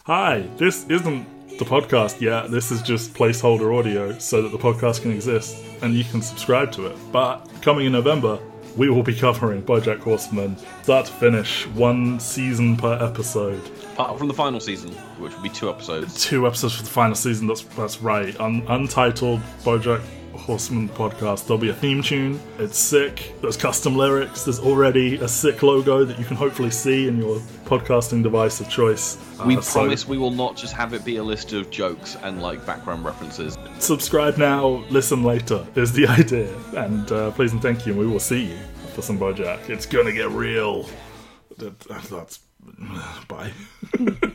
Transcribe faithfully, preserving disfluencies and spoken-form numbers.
Hi, this isn't the podcast yet. This is just placeholder audio so that the podcast can exist and you can subscribe to it. But coming in November, we will be covering BoJack Horseman, start to finish, one season per episode. Apart from the final season, which will be two episodes. Two episodes for the final season, that's that's right. Un- untitled BoJack Horseman podcast. There'll be a theme tune. It's sick. There's custom lyrics. There's already a sick logo that you can hopefully see in your podcasting device of choice. We uh, promise so we will not just have it be a list of jokes and like background references. subscribe now, listen later is the idea. And uh, please and thank you. And we will see you for some BoJack. It's gonna get real. That- That's bye.